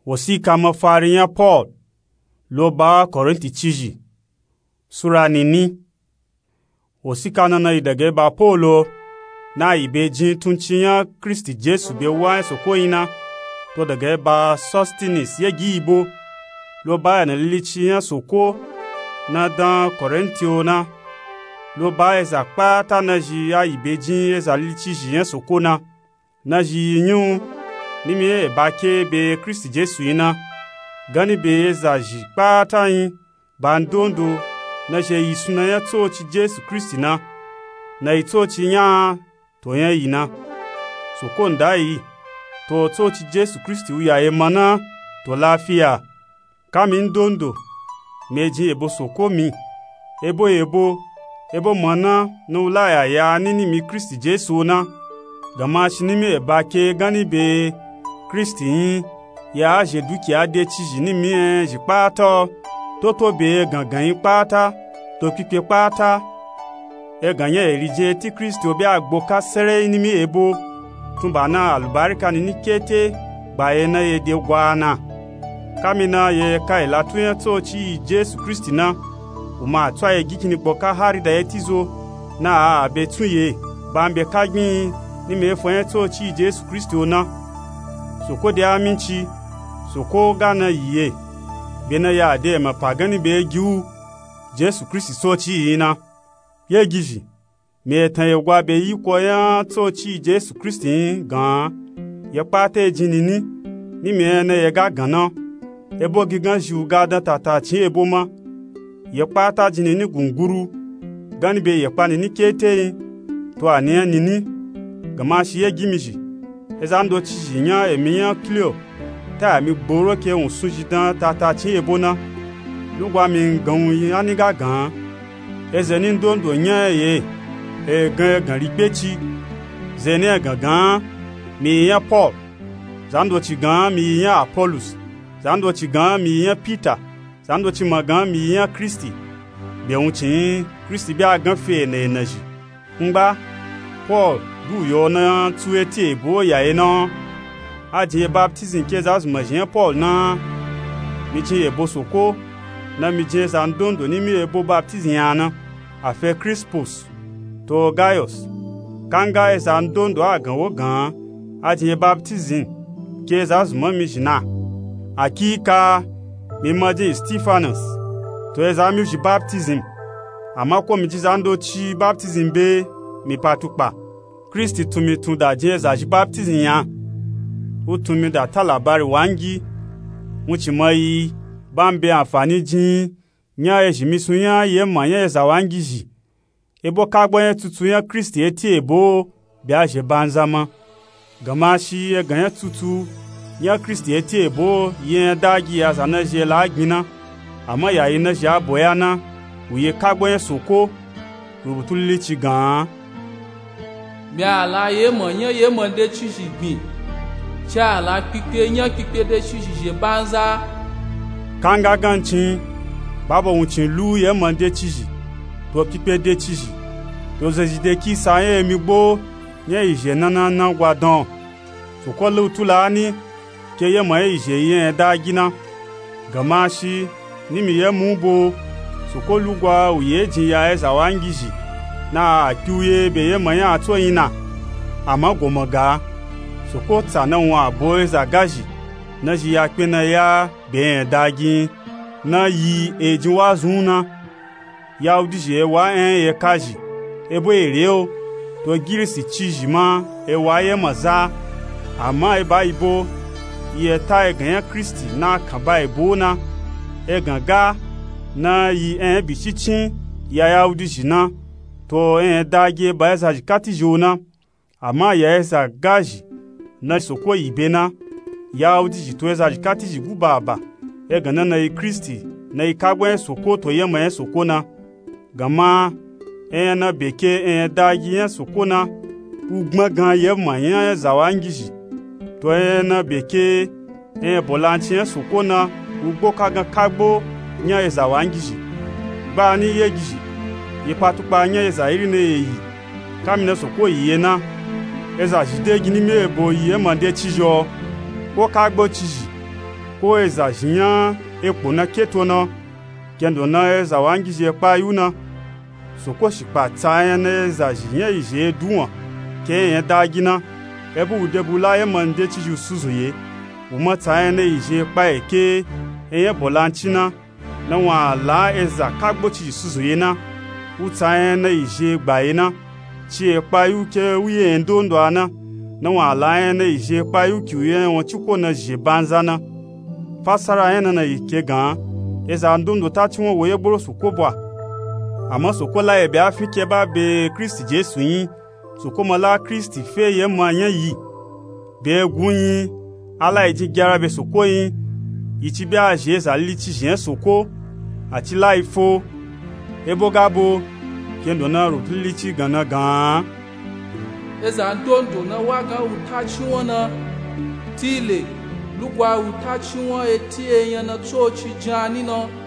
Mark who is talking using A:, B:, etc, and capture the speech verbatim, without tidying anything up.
A: Wasika mafarin ya Paul lo ba Korinti ciji Sura nini. Wasika nana idage ba Paulo na ibe jin tunciya Kristi Jesu be wa so koina to daga ba Sosthenes ye gibo lo ba na lilichiya soko na dan Korintio na lo ba eza kpata na ji ya ibe jin eza lilichi ji soko na na ji nyu nimi e bake be Kristi Jesu ina gani be eza ji kpata yin bandondo na je yisuna ya tochi Jesu Kristi na na itochi nya to ya ina soko ndai to tochi Jesu Kristi uya emana to lafiya kami ndondo meji ebo soko mi ebo ebo ebo mana no ulaya ya nini mi Kristi Jesu na gama shinimi ebake gani be Kristi ya je dukia de chiji ni mi e je pato to to be gangan pata to pipe pata e ganye erije ti Kristi obi agboka sere ni mi ebo tumba na alubarika ni nikete ba e na ye de gwana kamina ye kai latuye to chi Jesu Kristi na uma twa ye gikini gboka hari da yetizo na abetuye bambe kagbin ni me foye to chi Jesu Kristi ona soko de aminchi soko gana yiye bena ya de ma pagani be giu Jesu Kristi so chi ina ye gizi me tan ye gwa be yi ko ya to chi Jesu Kristi gan ye pate jinini ni me na ye ga gana ebo gigan ju ga da tata chi ebo ma ye pata jinini gunguru gani be ye pani ni kete to ania nini gama shi ye gimiji ezando chi nya emiya Clio ta mi gboro ke un sujidan tata chi ebo na lugwa mi gan yi ani ga gan ezeni ndondo nya ye e gan gan rigbechi zene gangan mi ya Paul zando chi gan mi ya Apollos zando chi gan mi ya Peter zando chi magan mi ya Kristi be un chi Kristi bi agan fe na energy ngba Paul du yo na tuete bo ya e na aje baptism ke za zumajin Paul na mi chi ebo soko na mi je zandondo ni mi ebo baptism yana afe Crispus to Gaius kanga zandondo agan wo gan aje baptism ke za zumami jina akika mi maji Stephanus to ezami ji baptism amako mi jizando chi baptism be mi patupa Kristi tumi tunda jeza ji baptism ya utumi da talabari wangi muchi mai bambe afani jin nya e jimisun ya ye manya za wangi ji ebo kagbon tutu ya Kristi eti ebo bi aje banzama gamashi e ganya tutu ya Kristi eti ebo ye dagi ya zanaje la gbina ama ya ina ja boyana uye kagbon soko rubutuli chi gan
B: mi ala ye mo yan ye mo de chuji gbin cha ala pipe yan pipe de chuji je banza
A: kanga ganchin babo unchin lu ye mo de chiji to pipe de chiji to zejide ki sa ye mi gbo ye ije nana na gwadon soko lu tulani ke ye mo ije ye da gina gamashi ni mi ye mubo soko lugwa uye jin ya eza wangiji na akiuye be ye mo ya ato ina amagomoga soko tsana wa bo eza gaji na ji ya pe na ya be dagi na yi ejin wa zuna ya udije wa en ye kaji ebo ere o to girisi chijima e wa ye maza ama e ba ibo ye ta e gan Kristi na kan ba ibo na e ganga na yi en bi chichin ya ya udije na to en dagi ba eza jikati jona ama ya eza gaji na soko ibena ya udije to eza jikati jigu baba e gana na Kristi na ikagwe soko to ye ma soko na gama en na beke en dagi en soko na ugma gan ye ma yan zawangiji to en na beke en bolanchi en soko na ugbo kagan kagbo nya zawangiji ba ni yegiji ye patupa nya zairi ne yi kamina soko yi na eza jide gini me ebo yi e mande chijo ko kagbo chiji ko eza jinya epo na keto na kendo na eza wangi je pa yuna soko shipa taya na eza jinya ije duwa ke yen dagina ebu debula ye mande ti ju suzuye uma taya na ije pa eke eye bolanchina na wa la eza kagbo ti suzuye na utaya na ije gbaina chi epa yu ke wiye ndondo ana na wa la na ije pa yu ki uye won ti ko na je banza na fasara ena na ike gan eza ndondo ta ti won woye gboro sokobwa àmọ́ soko la ebe afike ba be Kristi Jesu yin soko mo la Kristi fe ye mo yan yi be egun yin ala iji gara be soko yin iti bi aje za liti jen soko àti la ifo ebo gabo kendo na rupiliti gana gan
B: eza ndondo na waga utachi wona tile lugwa utachi won eti eyan na tochi jani no